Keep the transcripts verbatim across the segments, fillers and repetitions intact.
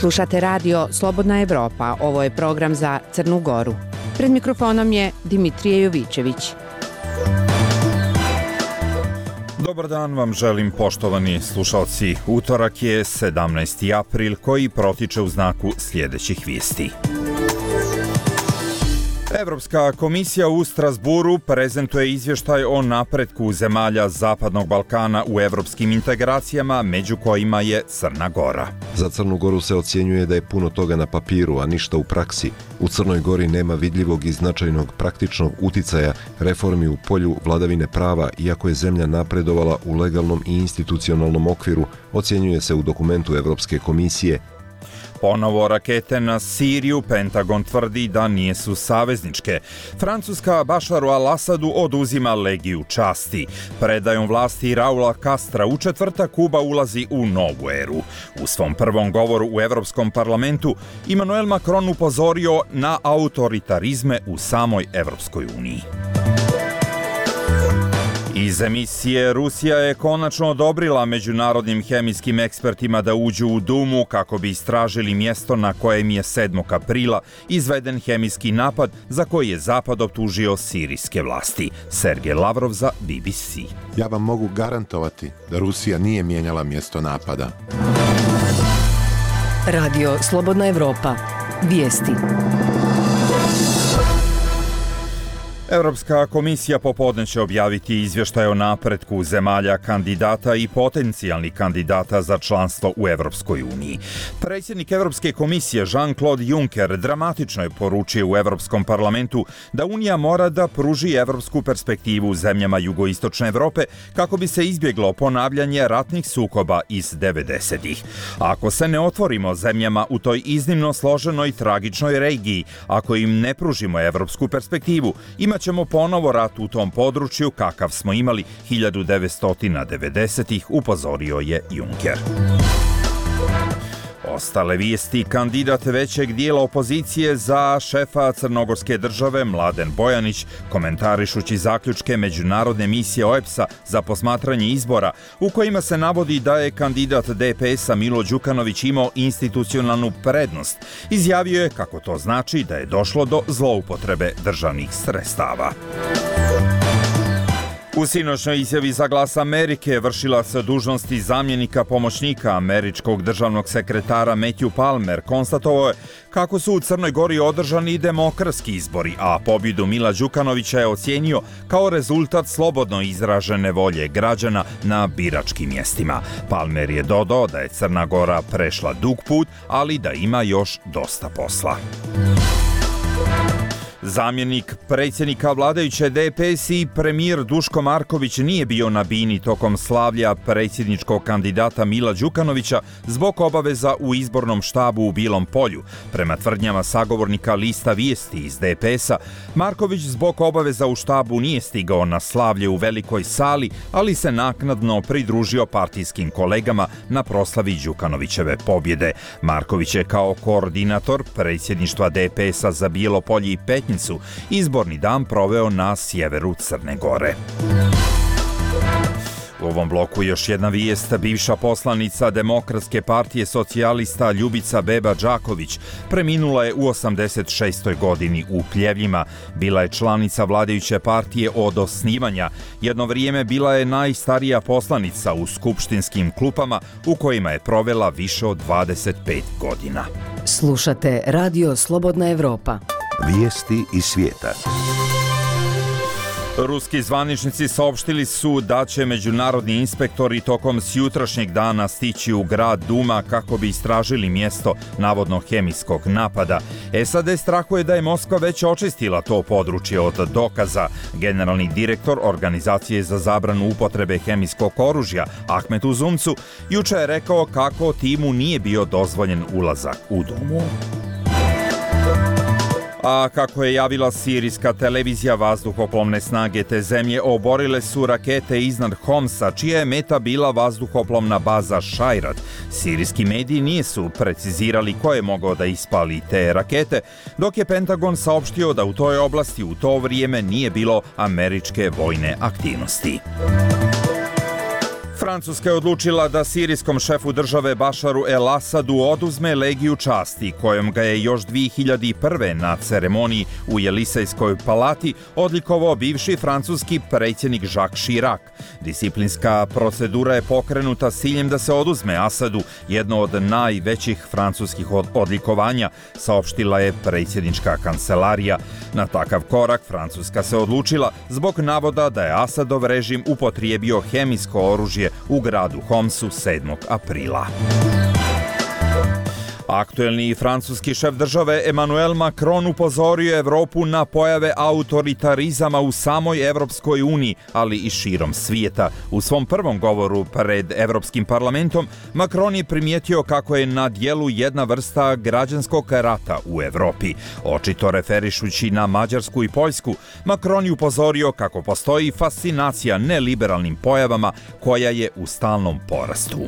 Slušate radio Slobodna Evropa, ovo je program za Crnu Goru. Pred mikrofonom je Dimitrije Jovićević. Dobar dan vam želim, poštovani slušalci. Utorak je sedamnaesti april koji protiče u znaku sljedećih vijesti. Evropska komisija u Strasburu prezentuje izvještaj o napretku zemalja Zapadnog Balkana u evropskim integracijama, među kojima je Crna Gora. Za Crnu Goru se ocjenjuje da je puno toga na papiru, a ništa u praksi. U Crnoj Gori nema vidljivog i značajnog praktičnog uticaja reformi u polju vladavine prava, iako je zemlja napredovala u legalnom i institucionalnom okviru, ocjenjuje se u dokumentu Evropske komisije. Ponovo rakete na Siriju, Pentagon tvrdi da nijesu savezničke. Francuska Bašaru al-Asadu oduzima legiju časti. Predajom vlasti Raula Castra u četvrtak Kuba ulazi u novu eru. U svom prvom govoru u Evropskom parlamentu Emmanuel Macron upozorio na autoritarizme u samoj Evropskoj uniji. Iz emisije Rusija je konačno odobrila međunarodnim hemijskim ekspertima da uđu u Dumu kako bi istražili mjesto na kojem je sedmog aprila izveden hemijski napad za koji je Zapad optužio sirijske vlasti. Sergej Lavrov za B B C. Ja vam mogu garantovati da Rusija nije mijenjala mjesto napada. Radio Slobodna Evropa. Vijesti. Europska komisija popodne će objaviti izvještaj o napretku zemalja kandidata i potencijalnih kandidata za članstvo u Europskoj uniji. Predsjednik Europske komisije Jean-Claude Juncker dramatično je poručio u Europskom parlamentu da Unija mora da pruži evropsku perspektivu zemljama jugoistočne Evrope kako bi se izbjeglo ponavljanje ratnih sukoba iz devedesetih. Ako se ne otvorimo zemljama u toj iznimno složenoj tragičnoj regiji, ako im ne pružimo evropsku perspektivu, ima ćemo ponovo rat u tom području kakav smo imali hiljadu devetsto devedesetih, upozorio je Juncker. Ostale vijesti: kandidat većeg dijela opozicije za šefa crnogorske države Mladen Bojanić, komentarišući zaključke međunarodne misije O E B S-a za posmatranje izbora, u kojima se navodi da je kandidat D P S-a Milo Đukanović imao institucionalnu prednost, izjavio je kako to znači da je došlo do zloupotrebe državnih sredstava. U sinoćnoj izjavi za Glas Amerike vršilac dužnosti zamjenika pomoćnika američkog državnog sekretara Matthew Palmer konstatovao je kako su u Crnoj Gori održani demokratski izbori, a pobjedu Mila Đukanovića je ocijenio kao rezultat slobodno izražene volje građana na biračkim mjestima. Palmer je dodao da je Crna Gora prešla dug put, ali da ima još dosta posla. Zamjenik predsjednika vladajuće D P S i premijer Duško Marković nije bio na bini tokom slavlja predsjedničkog kandidata Mila Đukanovića zbog obaveza u izbornom štabu u Bilom Polju. Prema tvrdnjama sagovornika lista Vijesti iz D P S-a, Marković zbog obaveza u štabu nije stigao na slavlje u velikoj sali, ali se naknadno pridružio partijskim kolegama na proslavi Đukanovićeve pobjede. Marković je kao koordinator predsjedništva D P S-a za Bijelo Polje i Petnjicu izborni dan proveo na sjeveru Crne Gore. U ovom bloku još jedna vijest. Bivša poslanica Demokratske partije socijalista Ljubica Beba Đaković preminula je u osamdeset šestoj godini u Pljevljima. Bila je članica vladajuće partije od osnivanja. Jedno vrijeme bila je najstarija poslanica u skupštinskim klupama u kojima je provela više od dvadeset pet godina. Slušate Radio Slobodna Evropa. Vijesti iz svijeta. Ruski zvaničnici saopštili su da će međunarodni inspektori tokom sjutrašnjeg dana stići u grad Duma kako bi istražili mjesto navodno hemijskog napada. S A D strahuje da je Moskva već očistila to područje od dokaza. Generalni direktor Organizacije za zabranu upotrebe hemijskog oružja Ahmet Uzumcu juče je rekao kako timu nije bio dozvoljen ulazak u Dumu. A kako je javila sirijska televizija, vazduhoplovne snage te zemlje oborile su rakete iznad Homsa, čija je meta bila vazduhoplovna baza Šajrat. Sirijski mediji nisu precizirali ko je mogao da ispali te rakete, dok je Pentagon saopštio da u toj oblasti u to vrijeme nije bilo američke vojne aktivnosti. Francuska je odlučila da sirijskom šefu države Bašaru El Asadu oduzme legiju časti, kojom ga je još dvije hiljade prve. na ceremoniji u Jelisejskoj palati odlikovao bivši francuski predsjednik Jacques Chirac. Disciplinska procedura je pokrenuta s ciljem da se oduzme Asadu, jedno od najvećih francuskih odlikovanja, saopštila je predsjednička kancelarija. Na takav korak Francuska se odlučila zbog navoda da je Asadov režim upotrijebio hemijsko oružje u gradu Homsu sedmog aprila. Aktuelni francuski šef države Emmanuel Macron upozorio Evropu na pojave autoritarizama u samoj Evropskoj uniji, ali i širom svijeta. U svom prvom govoru pred Evropskim parlamentom Macron je primijetio kako je na dijelu jedna vrsta građanskog rata u Evropi. Očito referišući na Mađarsku i Poljsku, Macron je upozorio kako postoji fascinacija neliberalnim pojavama koja je u stalnom porastu.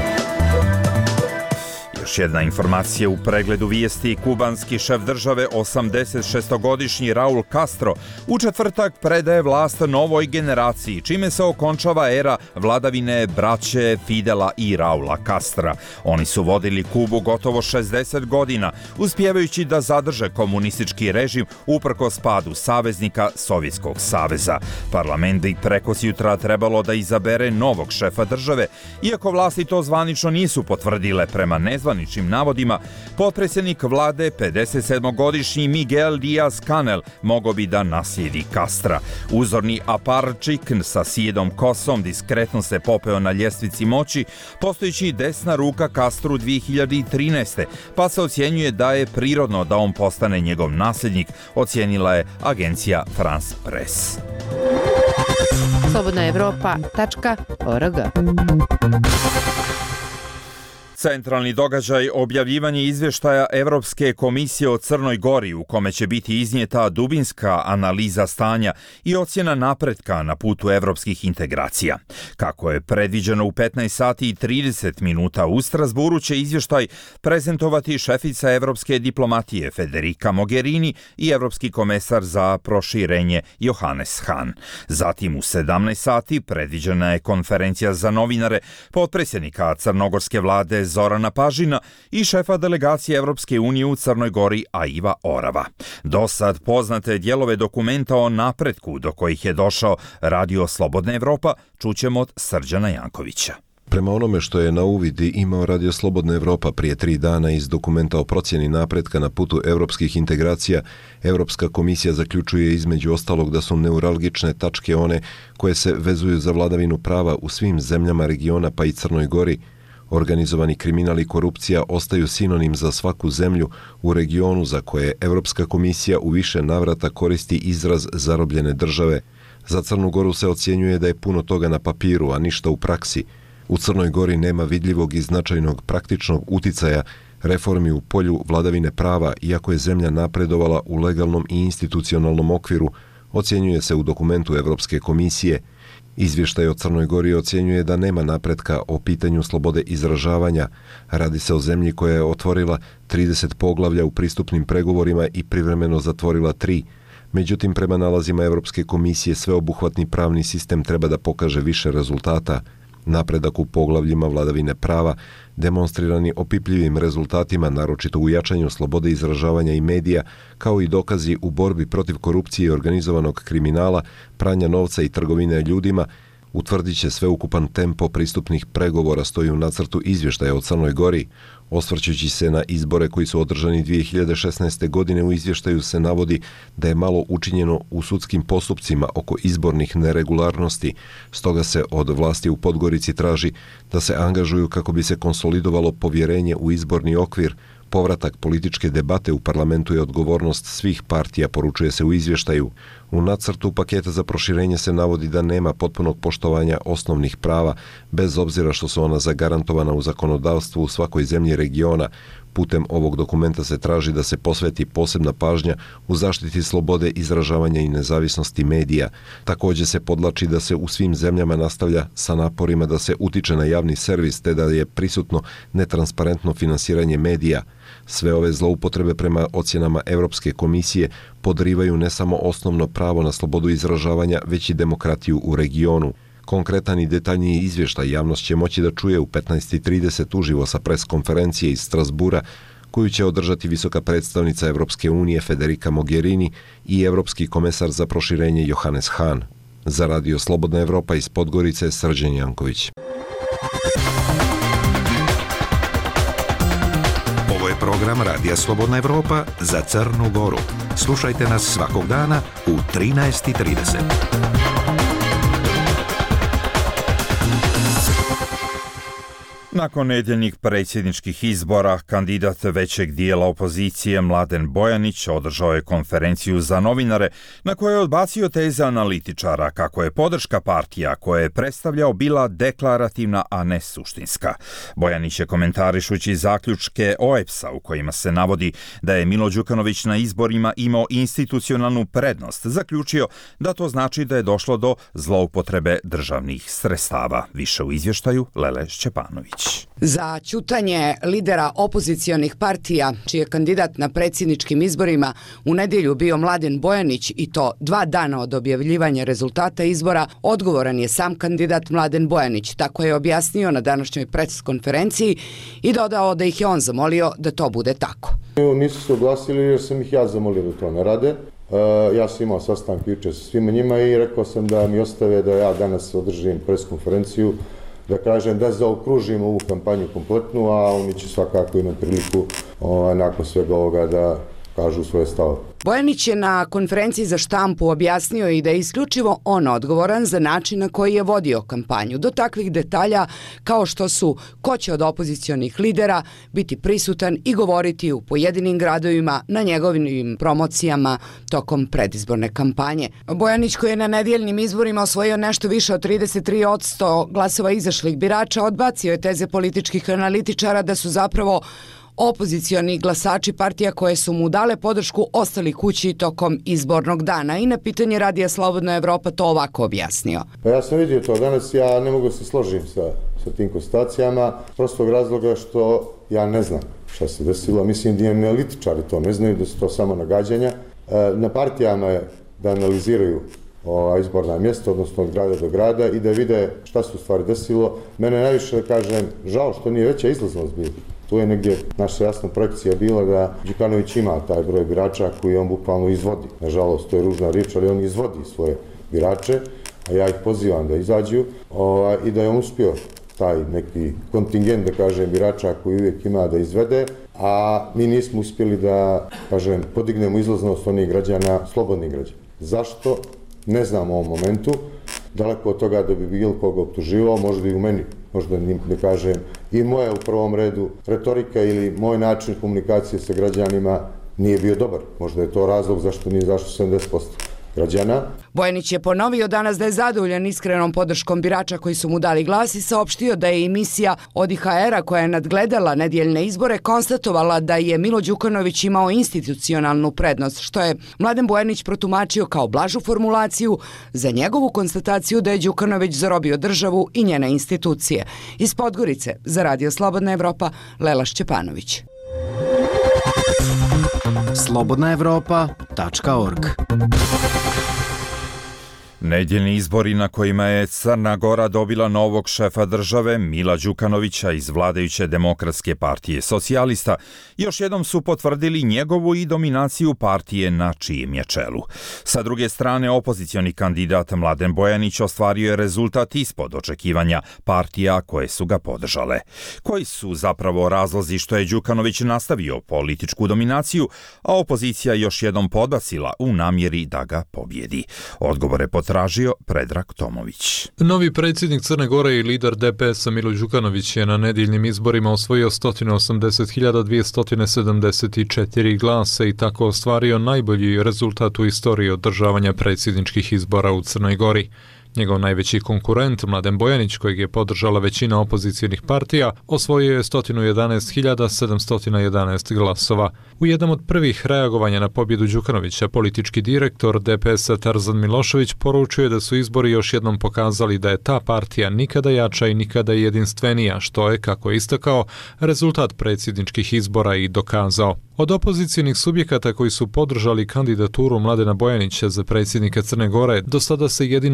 Još jedna informacija u pregledu vijesti. Kubanski šef države, osamdesetšestogodišnji Raul Castro, u četvrtak predaje vlast novoj generaciji, čime se okončava era vladavine braće Fidela i Raula Castra. Oni su vodili Kubu gotovo šezdeset godina, uspijevajući da zadrže komunistički režim uprkos padu saveznika Sovjetskog saveza. Parlament bi prekosjutra trebalo da izabere novog šefa države, iako vlasti to zvanično nisu potvrdile. Prema nezvaničnim navodima, potpredsjednik vlade, pedesetsedmogodišnji Miguel Díaz-Canel, mogao bi da naslijedi Castra. Uzorni aparčik sa sjedom kosom diskretno se popeo na ljestvici moći, postojeći desna ruka Castru dvije hiljade trinaeste. pa se ocjenjuje da je prirodno da on postane njegov nasljednik, ocijenila je agencija France Press. slobodna evropa tačka org. Centralni događaj objavljivanje izvještaja Evropske komisije o Crnoj Gori, u kome će biti iznijeta dubinska analiza stanja i ocjena napretka na putu evropskih integracija. Kako je predviđeno u petnaest sati i trideset minuta u Strasburu će izvještaj prezentovati šefica evropske diplomatije Federica Mogherini i evropski komesar za proširenje Johannes Hahn. Zatim u sedamnaest sati predviđena je konferencija za novinare potpredsjednika crnogorske vlade Zorana Pažina i šefa delegacije Evropske unije u Crnoj Gori Aiva Orava. Do sad poznate dijelove dokumenta o napretku do kojih je došao Radio Slobodna Evropa čućemo od Srđana Jankovića. Prema onome što je na uvidi imao Radio Slobodna Evropa prije tri dana iz dokumenta o procjeni napretka na putu evropskih integracija, Evropska komisija zaključuje između ostalog da su neuralgične tačke one koje se vezuju za vladavinu prava u svim zemljama regiona pa i Crnoj Gori. Organizovani kriminal i korupcija ostaju sinonim za svaku zemlju u regionu za koje Evropska komisija u više navrata koristi izraz zarobljene države. Za Crnu Goru se ocjenjuje da je puno toga na papiru, a ništa u praksi. U Crnoj Gori nema vidljivog i značajnog praktičnog uticaja reformi u polju vladavine prava, iako je zemlja napredovala u legalnom i institucionalnom okviru, ocjenjuje se u dokumentu Evropske komisije. Izvještaj o Crnoj Gori ocjenjuje da nema napretka o pitanju slobode izražavanja. Radi se o zemlji koja je otvorila trideset poglavlja u pristupnim pregovorima i privremeno zatvorila tri. Međutim, prema nalazima Evropske komisije, sveobuhvatni pravni sistem treba da pokaže više rezultata. Napredak u poglavljima vladavine prava demonstrirani opipljivim rezultatima, naročito u jačanju slobode izražavanja i medija, kao i dokazi u borbi protiv korupcije i organizovanog kriminala, pranja novca i trgovine ljudima, utvrdit će sveukupan tempo pristupnih pregovora, stoji u nacrtu izvještaja o Crnoj Gori. Osvrćući se na izbore koji su održani dvije hiljade šesnaeste. godine, u izvještaju se navodi da je malo učinjeno u sudskim postupcima oko izbornih neregularnosti, stoga se od vlasti u Podgorici traži da se angažuju kako bi se konsolidovalo povjerenje u izborni okvir. Povratak političke debate u parlamentu je odgovornost svih partija, poručuje se u izvještaju. U nacrtu paketa za proširenje se navodi da nema potpunog poštovanja osnovnih prava, bez obzira što su ona zagarantovana u zakonodavstvu u svakoj zemlji regiona. Putem ovog dokumenta se traži da se posveti posebna pažnja u zaštiti slobode izražavanja i nezavisnosti medija. Također se podlači da se u svim zemljama nastavlja sa naporima da se utiče na javni servis te da je prisutno netransparentno finansiranje medija. Sve ove zloupotrebe prema ocjenama Evropske komisije podrivaju ne samo osnovno pravo na slobodu izražavanja, već i demokratiju u regionu. Konkretan i detaljniji izvještaj javnost će moći da čuje u petnaest i trideset uživo sa pres konferencije iz Strasbura, koju će održati visoka predstavnica Evropske unije Federica Mogherini i evropski komesar za proširenje Johannes Hahn. Za Radio Slobodna Evropa iz Podgorice, Srđan Janković. Ovo je program Radija Slobodna Evropa za Crnu Goru. Slušajte nas svakog dana u trinaest i trideset. Nakon nedjeljnih predsjedničkih izbora, kandidat većeg dijela opozicije Mladen Bojanić održao je konferenciju za novinare na kojoj je odbacio teze analitičara kako je podrška partija koje je predstavljao bila deklarativna, a ne suštinska. Bojanić je komentarišući zaključke O E P S-a u kojima se navodi da je Milo Đukanović na izborima imao institucionalnu prednost, zaključio da to znači da je došlo do zloupotrebe državnih sredstava. Više u izvještaju Lele Šćepanović. Za ćutanje lidera opozicionih partija, čiji je kandidat na predsjedničkim izborima u nedjelju bio Mladen Bojanić i to dva dana od objavljivanja rezultata izbora, odgovoran je sam kandidat Mladen Bojanić. Tako je objasnio na današnjoj pres konferenciji i dodao da ih je on zamolio da to bude tako. Nisu se oglasili jer sam ih ja zamolio da to ne rade. Uh, ja sam imao sastanke jučer sa svima njima i rekao sam da mi ostave da ja danas održim pres konferenciju, da kažem da zaokružimo ovu kampanju kompletnu, a oni će svakako imati priliku o, nakon svega ovoga da kažu svoje stavove. Bojanić je na konferenciji za štampu objasnio i da je isključivo on odgovoran za način na koji je vodio kampanju, do takvih detalja kao što su ko će od opozicionih lidera biti prisutan i govoriti u pojedinim gradovima na njegovim promocijama tokom predizborne kampanje. Bojanić, koji je na nedjeljnim izborima osvojio nešto više od trideset tri posto glasova izašlih birača, odbacio je teze političkih analitičara da su zapravo opozicioni glasači partija koje su mu dale podršku ostali kući tokom izbornog dana i na pitanje Radija Slobodna Evropa to ovako objasnio. Pa ja sam vidio to danas, ja ne mogu da se složim sa, sa tim konstatacijama, prostog razloga što ja ne znam šta se desilo, mislim da i analitičari to ne znaju, da su to samo nagađanja. Na partijama je da analiziraju ova izborna mjesta, odnosno od grada do grada i da vide šta se u stvari desilo. Mene najviše, da kažem, žao što nije veća izlaznost bila. Tu je negdje naša jasna projekcija bila da Đukanović ima taj broj birača koji on bukvalno izvodi. Nažalost, to je ružna riječ, ali on izvodi svoje birače, a ja ih pozivam da izađu ovaj, i da je on uspio taj neki kontingent, da kažem, birača koji uvijek ima da izvede, a mi nismo uspjeli da, kažem, podignemo izlaznost onih građana, slobodnih građana. Zašto? Ne znam u ovom momentu. Daleko od toga da bi bilo koga optuživao, možda i u meni, možda ne kažem, i moja u prvom redu retorika ili moj način komunikacije sa građanima nije bio dobar. Možda je to razlog zašto nije zašlo sedamdeset posto građana. Bojanić je ponovio danas da je zadovoljan iskrenom podrškom birača koji su mu dali glas i saopštio da je emisija od I H R-a koja je nadgledala nedjeljne izbore konstatovala da je Milo Đukanović imao institucionalnu prednost, što je Mladen Bojanić protumačio kao blažu formulaciju za njegovu konstataciju da je Đukanović zarobio državu i njene institucije. Iz Podgorice za Radio Slobodna Evropa, Lela Šćepanović. slobodna evropa tačka org. Nedjeljni izbori na kojima je Crna Gora dobila novog šefa države, Mila Đukanovića iz vladajuće Demokratske partije socijalista, još jednom su potvrdili njegovu i dominaciju partije na čijem je čelu. Sa druge strane, opozicioni kandidat Mladen Bojanić ostvario je rezultat ispod očekivanja partija koje su ga podržale. Koji su zapravo razlozi što je Đukanović nastavio političku dominaciju, a opozicija još jednom podbacila u namjeri da ga pobjedi? Odgovore tražio Predrag Tomović. Novi predsjednik Crne Gore i lider D P S-a Milo Đukanović je na nedjeljnim izborima osvojio sto osamdeset hiljada dvjesto sedamdeset četiri glasa i tako ostvario najbolji rezultat u istoriji održavanja predsjedničkih izbora u Crnoj Gori. Njegov najveći konkurent, Mladen Bojanić, kojeg je podržala većina opozicijenih partija, osvojio je sto jedanaest hiljada sedamsto jedanaest glasova. U jednom od prvih reagovanja na pobjedu Đukanovića, politički direktor D P S-a Tarzan Milošević poručuje da su izbori još jednom pokazali da je ta partija nikada jača i nikada jedinstvenija, što je, kako je istakao, rezultat predsjedničkih izbora i dokazao. Od opozicijenih subjekata koji su podržali kandidaturu Mladena Bojanića za predsjednika Crne Gore, do sada se jedino oglasilo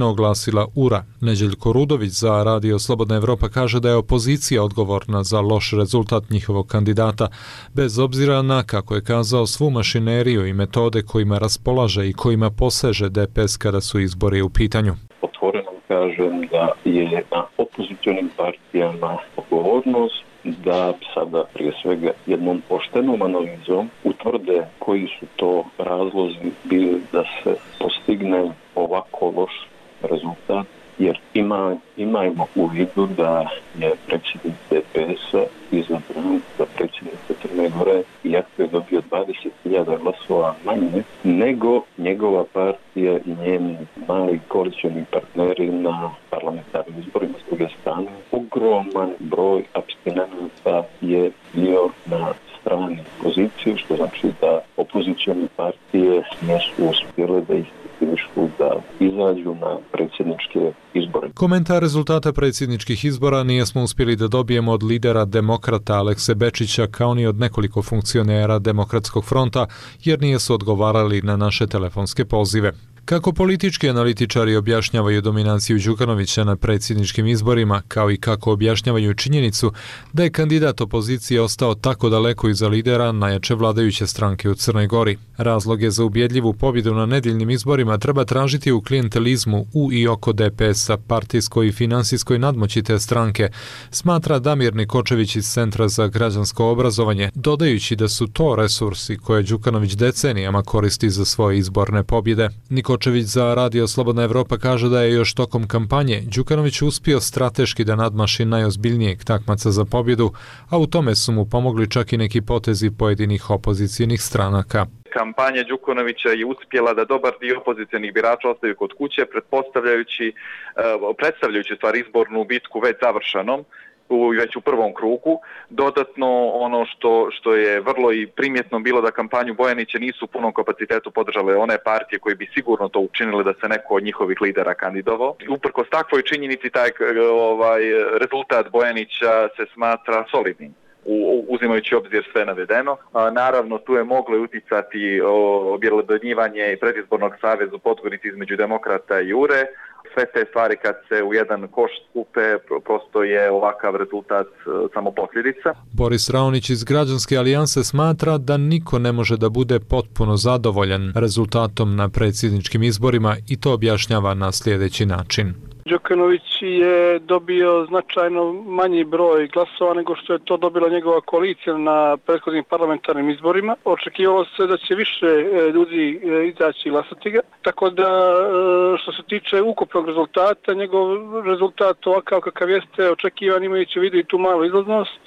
vozila Ura. Neđeljko Rudović za Radio Slobodna Evropa kaže da je opozicija odgovorna za loš rezultat njihovog kandidata, bez obzira na, kako je kazao, svu mašineriju i metode kojima raspolaže i kojima poseže D P S kada su izbori u pitanju. Otvoreno kažem da je na opozicionim partijama odgovornost da sada prije svega jednom poštenom analizom utvrde koji su to razlozi bili da se postigne ovako loš rezultat, jer ima, imajmo u vidu da je predsjednik D P S-a izabran za predsjednika Crne Gore, iako je dobio dvadeset hiljada glasova manje nego njegova partija i njeni mali koalicioni partneri na parlamentarnim izborima. S druge strane, ogroman broj apstinenata je bio na strani pozicije, što znači da opozicione partije nisu uspjele da istivišu da izađu na predsjedničke izbore. Komentar rezultata predsjedničkih izbora nijesmo uspjeli da dobijemo od lidera demokrata Alekse Bečića kao ni od nekoliko funkcionera Demokratskog fronta, jer nijesu odgovarali na naše telefonske pozive. Kako politički analitičari objašnjavaju dominanciju Đukanovića na predsjedničkim izborima, kao i kako objašnjavaju činjenicu da je kandidat opozicije ostao tako daleko iza lidera najjače vladajuće stranke u Crnoj Gori. Razloge za ubjedljivu pobjedu na nedeljnim izborima treba tražiti u klijentelizmu u i oko D P S-a, partijskoj i finansijskoj nadmoći te stranke, smatra Damir Nikočević iz Centra za građansko obrazovanje, dodajući da su to resursi koje Đukanović decenijama koristi za svoje izborne pobjede. Nikočević za Radio Slobodna Evropa kaže da je još tokom kampanje Đukanović uspio strateški da nadmaši najozbiljnijeg takmaca za pobjedu, a u tome su mu pomogli čak i neki potezi pojedinih opozicijnih stranaka. Kampanja Đukanovića je uspjela da dobar dio opozicionih birača ostaju kod kuće, pretpostavljajući, predstavljajući stvar izbornu bitku već završenom, u, već u prvom krugu. Dodatno, ono što, što je vrlo i primjetno bilo da kampanju Bojanića nisu u punom kapacitetu podržale one partije koji bi sigurno to učinile da se neko od njihovih lidera kandidovao. Uprkos takvoj činjenici, taj ovaj, rezultat Bojanića se smatra solidnim, uzimajući obzir sve navedeno. Naravno, tu je moglo uticati objelodonjivanje predizbornog saveza u Podgorici između Demokrata i Ure. Sve te stvari kad se u jedan koš skupe, prosto je ovakav rezultat samo posljedica. Boris Raonić iz Građanske alijanse smatra da niko ne može da bude potpuno zadovoljan rezultatom na predsjedničkim izborima i to objašnjava na sljedeći način. Đukanović je dobio značajno manji broj glasova nego što je to dobila njegova koalicija na prethodnim parlamentarnim izborima. Očekivalo se da će više ljudi izaći i glasati ga. Tako da što se tiče ukupnog rezultata, njegov rezultat ovakav kakav jeste očekivan imajući u vidu i tu malu izlaznost.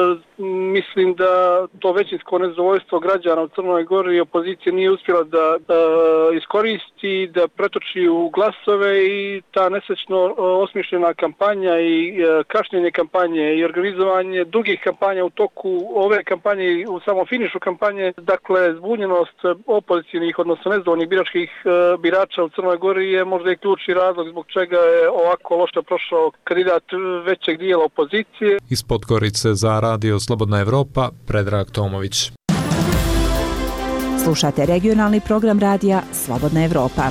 Mislim da to većinsko nezadovoljstvo građana u Crnoj Gori i opozicije nije uspjela da iskoristi, da pretoči u glasove i ta nesrećna osmišljena kampanja i kašnjenje kampanje i organizovanje drugih kampanja u toku ove kampanje i u samom finišu kampanje, dakle zbunjenost opozicijnih, odnosno nezadovoljnih biračkih birača u Crnoj Gori je možda i ključni razlog zbog čega je ovako loše prošao kandidat većeg dijela opozicije. Iz Podgorice za Radio Slobodna Evropa, Predrag Tomović. Slušate regionalni program radija Slobodna Evropa.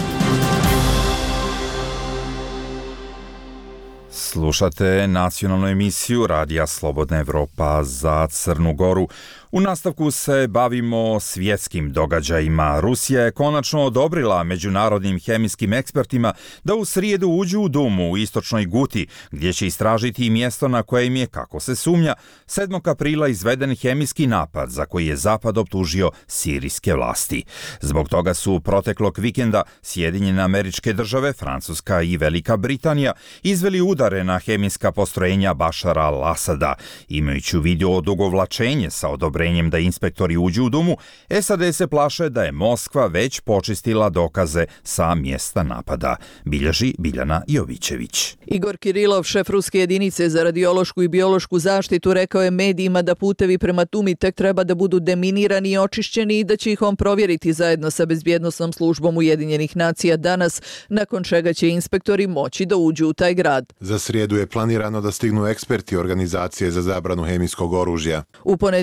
Slušate nacionalnu emisiju Radija Slobodna Evropa za Crnu Goru. U nastavku se bavimo svjetskim događajima. Rusija je konačno odobrila međunarodnim hemijskim ekspertima da u srijedu uđu u Dumu u istočnoj Guti, gdje će istražiti mjesto na kojem je, kako se sumnja, sedmog aprila izveden hemijski napad za koji je Zapad optužio sirijske vlasti. Zbog toga su proteklog vikenda Sjedinjene Američke Države, Francuska i Velika Britanija izveli udare na hemijska postrojenja Bašara al-Asada. Imajući u vidu odugovlačenje sa odobrenjem da inspektori uđu u Dumu, S A D se plaše da je Moskva već počistila dokaze sa mjesta napada. Bilježi Biljana Jovićević. Igor Kirilov, šef ruske jedinice za radiološku i biološku zaštitu, rekao je medijima da putevi prema Dumi tek treba da budu deminirani i očišćeni i da će ih on provjeriti zajedno sa bezbjednosnom službom Ujedinjenih nacija danas, nakon čega će inspektori moći da uđu u taj grad. Za srijedu je planirano da stignu eksperti Organizacije za zabranu hemijskog oružja. U ponedjeljak je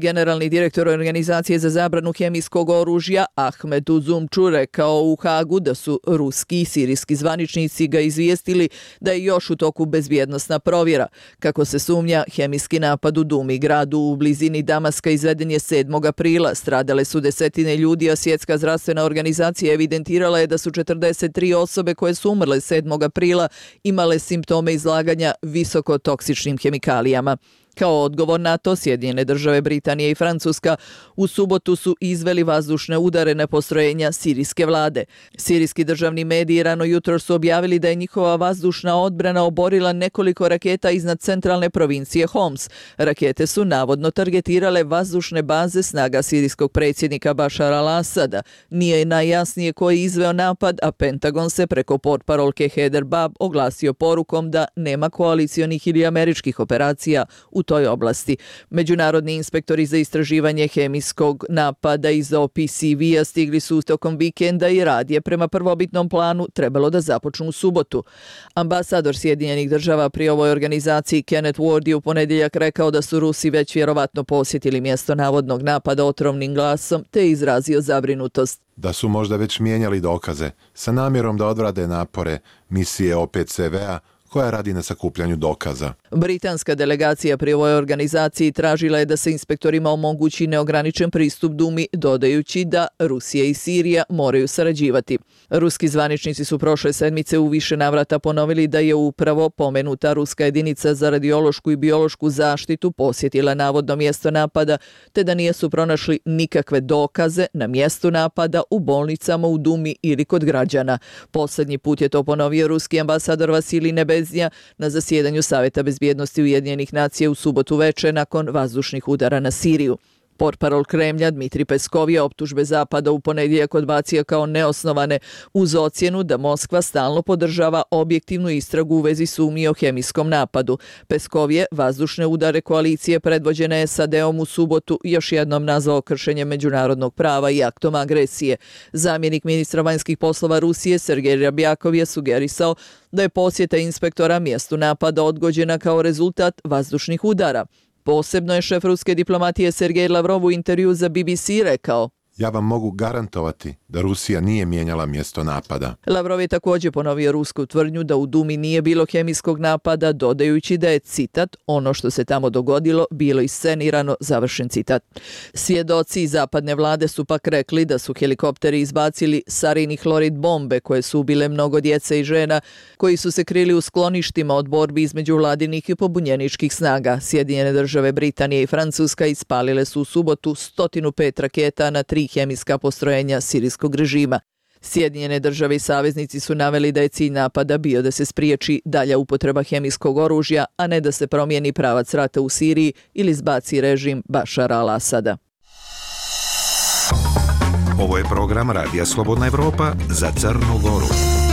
generalni direktor Organizacije za zabranu hemijskog oružja Ahmed Uzumču rekao u Hagu da su ruski i sirijski zvaničnici ga izvijestili da je još u toku bezbjednosna provjera. Kako se sumnja, hemijski napad u Dumi gradu u blizini Damaska izveden je sedmog aprila. Stradale su desetine ljudi, a Svjetska zdravstvena organizacija evidentirala je da su četrdeset tri osobe koje su umrle sedmog aprila imale simptome izlaganja visoko toksičnim hemikalijama. Kao odgovor na to, Sjedinjene države, Britanija i Francuska u subotu su izveli vazdušne udare na postrojenja sirijske vlade. Sirijski državni mediji rano jutro su objavili da je njihova vazdušna odbrana oborila nekoliko raketa iznad centralne provincije Homs. Rakete su navodno targetirale vazdušne baze snaga sirijskog predsjednika Bašara al-Asada. Nije najjasnije ko je izveo napad, a Pentagon se preko portparolke Heather Bab oglasio porukom da nema koalicionih ili američkih operacija u toj oblasti. Međunarodni inspektori za istraživanje hemijskog napada iz O P C V-a stigli su tokom vikenda i rad je prema prvobitnom planu trebalo da započnu u subotu. Ambasador Sjedinjenih država pri ovoj organizaciji Kenneth Ward je u ponedjeljak rekao da su Rusi već vjerovatno posjetili mjesto navodnog napada otrovnim glasom te izrazio zabrinutost. Da su možda već mijenjali dokaze sa namjerom da odvrade napore misije O P C V-a koja radi na sakupljanju dokaza. Britanska delegacija pri ovoj organizaciji tražila je da se inspektorima omogući neograničen pristup Dumi, dodajući da Rusija i Sirija moraju sarađivati. Ruski zvaničnici su prošle sedmice u više navrata ponovili da je upravo pomenuta ruska jedinica za radiološku i biološku zaštitu posjetila navodno mjesto napada, te da nisu pronašli nikakve dokaze na mjestu napada u bolnicama u Dumi ili kod građana. Posljednji put je to ponovio ruski ambasador Vasilij Nebez na zasjedanju Savjeta bezbjednosti Ujedinjenih nacija u subotu veče nakon vazdušnih udara na Siriju. Portparol Kremlja Dmitrij Peskov je optužbe Zapada u ponedjeljak odbacio kao neosnovane uz ocjenu da Moskva stalno podržava objektivnu istragu u vezi sumnji o hemijskom napadu. Peskov je vazdušne udare koalicije predvođene S A D-om u subotu još jednom nazvao kršenjem međunarodnog prava i aktom agresije. Zamjenik ministra vanjskih poslova Rusije Sergej Rabjakov je sugerisao da je posjeta inspektora mjestu napada odgođena kao rezultat vazdušnih udara. Posebno je šef ruske diplomatije Sergej Lavrov u intervju za B B C rekao: Ja vam mogu garantovati da Rusija nije mijenjala mjesto napada. Lavrov je također ponovio rusku tvrdnju da u Dumi nije bilo hemijskog napada, dodajući da je, citat, ono što se tamo dogodilo bilo iscenirano, završen citat. Svjedoci zapadne vlade su pak rekli da su helikopteri izbacili sarin i hlorid bombe koje su ubile mnogo djece i žena koji su se krili u skloništima od borbi između vladinih i pobunjeničkih snaga. Sjedinjene države, Britanija i Francuska ispalile su u subotu sto pet raketa na tri hemijska postrojenja sirijskog režima. Sjedinjene države i saveznici su naveli da je cilj napada bio da se spriječi dalja upotreba hemijskog oružja, a ne da se promijeni pravac rata u Siriji ili zbaci režim Bašara al-Asada. Ovo je program Radija Slobodna Evropa za Crnu Goru.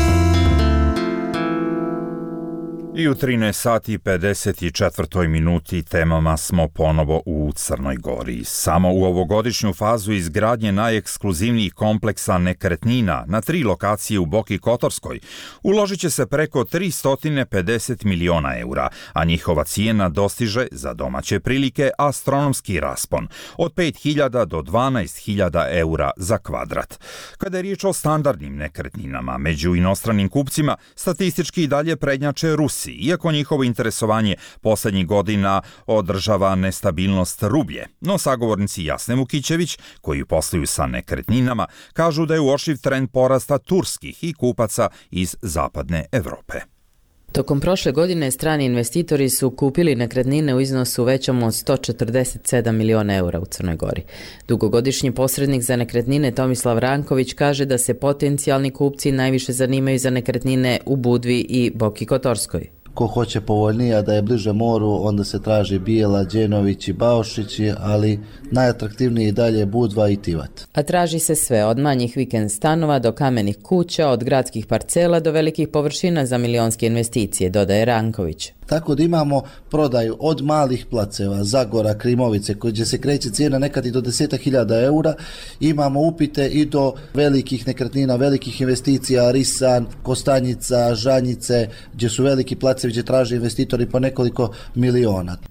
I u trinaest sati i pedeset četiri minuti temama smo ponovo u Crnoj Gori. Samo u ovogodišnju fazu izgradnje najekskluzivnijih kompleksa nekretnina na tri lokacije u Boki Kotorskoj uložit će se preko tristo pedeset miliona eura, a njihova cijena dostiže za domaće prilike astronomski raspon od pet hiljada do dvanaest hiljada eura za kvadrat. Kada je riječ o standardnim nekretninama, među inostranim kupcima statistički i dalje prednjače Rusi, iako njihovo interesovanje posljednjih godina održava nestabilnost rublje. No sagovornici Jasne Vukićević, koji posluju sa nekretninama, kažu da je uočljiv trend porasta turskih i kupaca iz zapadne Evrope. Tokom prošle godine strani investitori su kupili nekretnine u iznosu većom od sto četrdeset sedam miliona eura u Crnoj Gori. Dugogodišnji posrednik za nekretnine Tomislav Ranković kaže da se potencijalni kupci najviše zanimaju za nekretnine u Budvi i Boki Kotorskoj. Ko hoće povoljnije, a da je bliže moru, onda se traži Bijela, Đenović i Baošići, ali najatraktivniji i dalje Budva i Tivat. A traži se sve, od manjih vikend stanova do kamenih kuća, od gradskih parcela do velikih površina za milionske investicije, dodaje Ranković. Tako da imamo prodaju od malih placeva, Zagora, Krimovice, gdje se kreće cijena nekad i do deset hiljada eura. Imamo upite i do velikih nekretnina, velikih investicija, Risan, Kostanjica, Žanjice, gdje su veliki placevi gdje traže investitori po nekoliko miliona.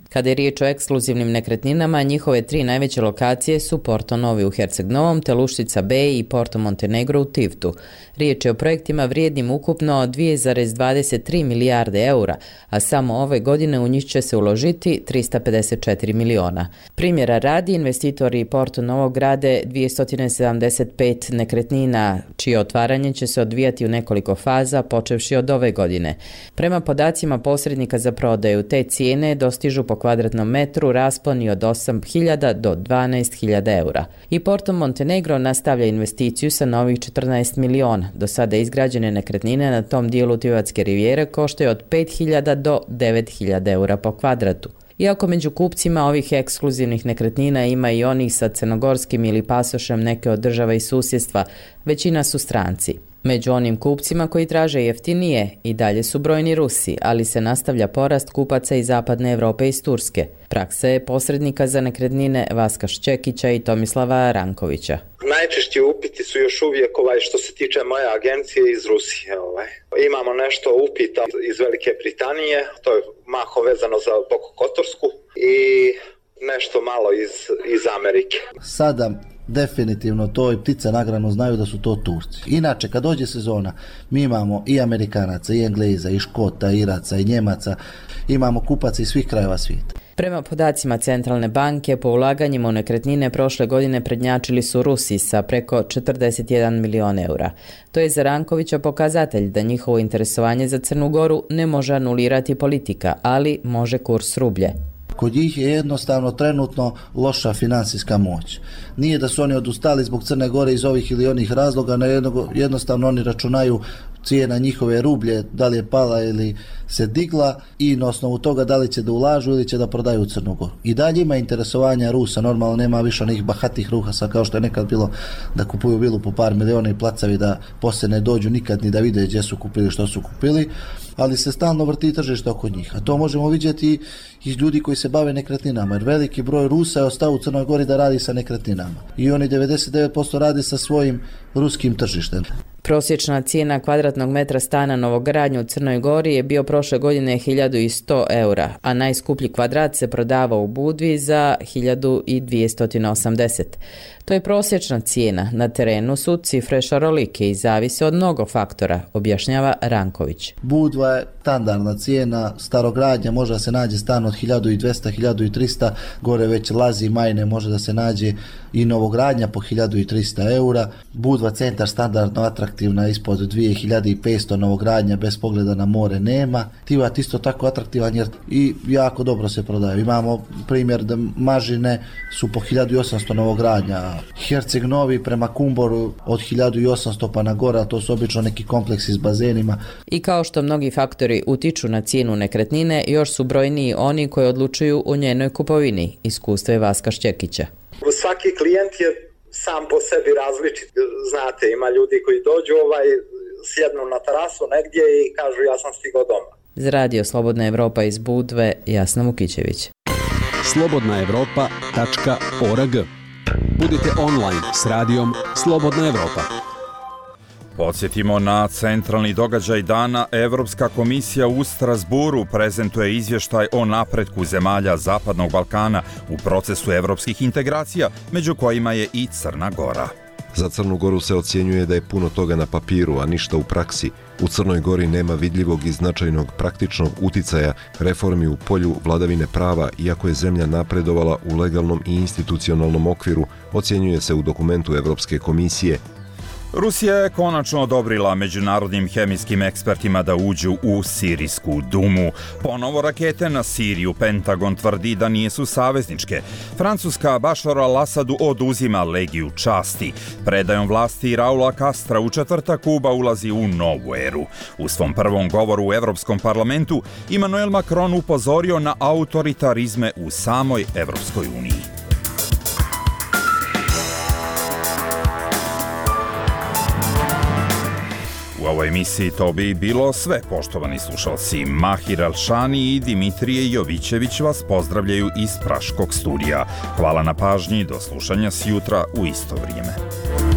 Kada je riječ o ekskluzivnim nekretninama, njihove tri najveće lokacije su Porto Novi u Herceg Novom, te Luštica Bay i Porto Montenegro u Tivtu. Riječ je o projektima vrijednim ukupno dvije zarez dvadeset tri milijarde eura, a samo ove godine u njih će se uložiti trista pedeset četiri miliona. Primjera radi, investitori Porto Novog grade dvjesto sedamdeset pet nekretnina, čije otvaranje će se odvijati u nekoliko faza, počevši od ove godine. Prema podacima posrednika za prodaju, te cijene dostižu po kvadratnom metru rasponi od osam hiljada do dvanaest hiljada eura. I Porto Montenegro nastavlja investiciju sa novih četrnaest miliona. Do sada izgrađene nekretnine na tom dijelu Tivatske rivijere koštaju od pet hiljada do devet hiljada eura po kvadratu. Iako među kupcima ovih ekskluzivnih nekretnina ima i onih sa crnogorskim ili pasošem neke od država i susjedstva, većina su stranci. Među onim kupcima koji traže jeftinije i dalje su brojni Rusi, ali se nastavlja porast kupaca iz zapadne Europe i iz Turske. Praksa je posrednika za nekretnine Vaska Šćekića i Tomislava Rankovića. Najčešći upiti su još uvijek ovaj što se tiče moje agencije iz Rusije. Ovaj. Imamo nešto upita iz Velike Britanije, to je maho vezano za Bokokotorsku i nešto malo iz, iz Amerike. Sada definitivno to i ptice na granu znaju da su to Turci. Inače, kad dođe sezona, mi imamo i Amerikanaca, i Engleza, i Škota, i Iraca, i Njemaca, imamo kupaca iz svih krajeva svijeta. Prema podacima Centralne banke, po ulaganjima u nekretnine prošle godine prednjačili su Rusi sa preko četrdeset jedan milion eura. To je za Rankovića pokazatelj da njihovo interesovanje za Crnu Goru ne može anulirati politika, ali može kurs rublje. Kod njih je jednostavno trenutno loša financijska moć. Nije da su oni odustali zbog Crne Gore iz ovih ili onih razloga, na jednostavno oni računaju cijena njihove rublje, da li je pala ili se digla i na osnovu toga da li će da ulažu ili će da prodaju Crnu Goru. I dalje ima interesovanja Rusa, normalno nema više onih bahatih Ruhasa kao što je nekad bilo da kupuju vilu po par miliona i placavi da poslije ne dođu nikad ni da vide gdje su kupili, što su kupili, ali se stalno vrti tržište oko njih. A to možemo vidjeti iz ljudi koji se bave nekretninama, jer veliki broj Rusa je ostao u Crnoj Gori da radi sa nekretninama. I oni devedeset devet posto radi sa svojim ruskim tržištem. Prosječna cijena kvadratnog metra stana novogradnje u Crnoj Gori je bio prošle godine hiljadu sto eura, a najskuplji kvadrat se prodavao u Budvi za hiljadu dvjesto osamdeset. To je prosječna cijena. Na terenu su cifre šarolike i zavise od mnogo faktora, objašnjava Ranković. Budva je standardna cijena, starogradnja može da se nađe stan od hiljadu dvjesto do hiljadu trista, gore već Lazi i Majne može da se nađe i novogradnja po hiljadu trista eura. Budva centar standardno atraktivna ispod dvije hiljade petsto, novogradnja bez pogleda na more nema. Tivat isto tako atraktivan jer i jako dobro se prodaju. Imamo primjer da Mažine su po hiljadu osamsto novogradnja, Herceg Novi prema Kumboru od hiljadu osamsto pa na gore, to su obično neki kompleksi s bazenima. I kao što mnogi faktori utiču na cijenu nekretnine, još su brojniji oni koji odlučuju o njenoj kupovini, iskustvo je Vaska Šćekića. Svaki klijent je sam po sebi različit. Znate, ima ljudi koji dođu, ovaj, sjednu na terasu negdje i kažu ja sam stigao doma. Za radio Slobodna Evropa iz Budve, Jasna Mukićević. slobodna evropa tačka org. Budite online s radijom Slobodna Evropa. Podsjetimo na centralni događaj dana. Evropska komisija u Strasburu prezentuje izvještaj o napretku zemalja Zapadnog Balkana u procesu evropskih integracija, među kojima je i Crna Gora. Za Crnu Goru se ocjenjuje da je puno toga na papiru, a ništa u praksi. U Crnoj Gori nema vidljivog i značajnog praktičnog uticaja reformi u polju vladavine prava, iako je zemlja napredovala u legalnom i institucionalnom okviru, ocjenjuje se u dokumentu Evropske komisije. Rusija je konačno odobrila međunarodnim hemijskim ekspertima da uđu u Sirijsku dumu. Ponovo rakete na Siriju, Pentagon tvrdi da nisu savezničke. Francuska Bašaru al-Asadu oduzima legiju časti. Predajom vlasti Raula Castra u četvrtak Kuba ulazi u novu eru. U svom prvom govoru u Evropskom parlamentu Emmanuel Macron upozorio na autoritarizme u samoj Evropskoj uniji. U ovoj emisiji to bi bilo sve, poštovani slušalci. Mahir Alšani i Dimitrije Jovićević vas pozdravljaju iz Praškog studija. Hvala na pažnji, do slušanja sjutra u isto vrijeme.